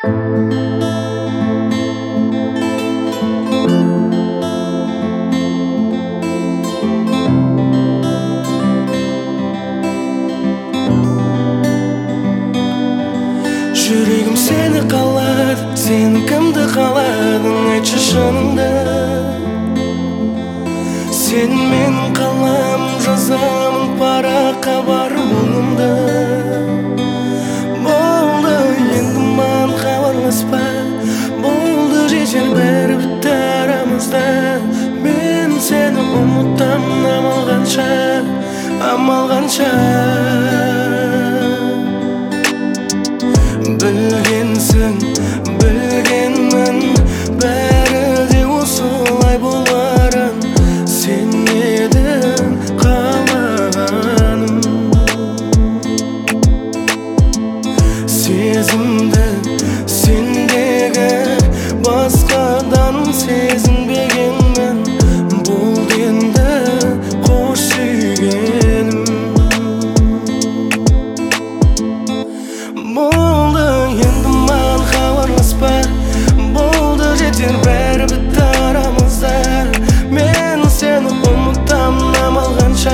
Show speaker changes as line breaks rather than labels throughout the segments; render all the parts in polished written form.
Жүрегім сені қалады, сен кімді қаладың, айтшы шыныңды. Сен менің қалам жазамын, параққа бар мұңымды. Болды, енді маған хабарласпа, болды, жетер бәрі бітті арамызда. Мен сені ұмытам, амал қанша. Білгенсің, білгенмін, бәрі де осылай боларын. Сен едің қалағаным, сезімді сендегі басқадан сезінбегенмін. Болды енді қош сүйгенім. Болды, енді маған хабарласпа, болды, жетер бәрі бітті арамызда. Мен сені ұмытам, амал қанша.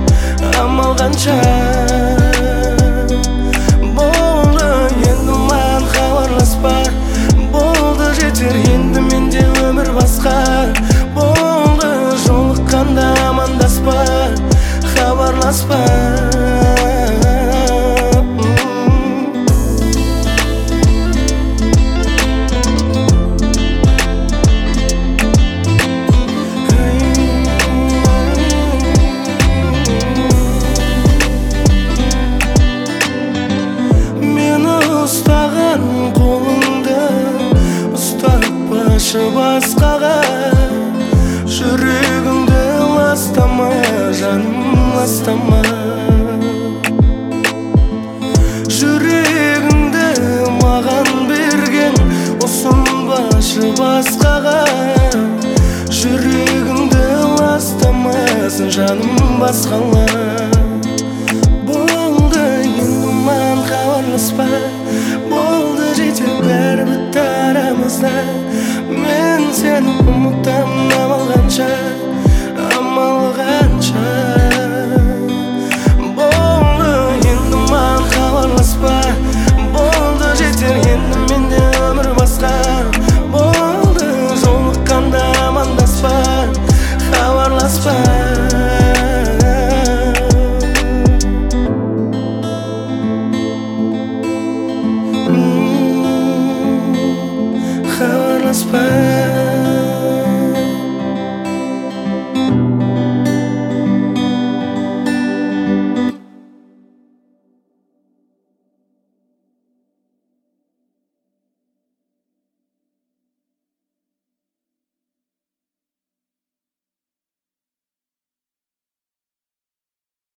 Болды, енді маған хабарласпа, болды, жетер енді менде өмір басқа. Болды, жолыққанда амандаспа, хабарласпа. Басқаға жүрегіңді ластама, жаным ластама. Жүрегіңді маған берген, ұсынбашы басқаға. Жүрегіңді ластамасын жаным басқалар.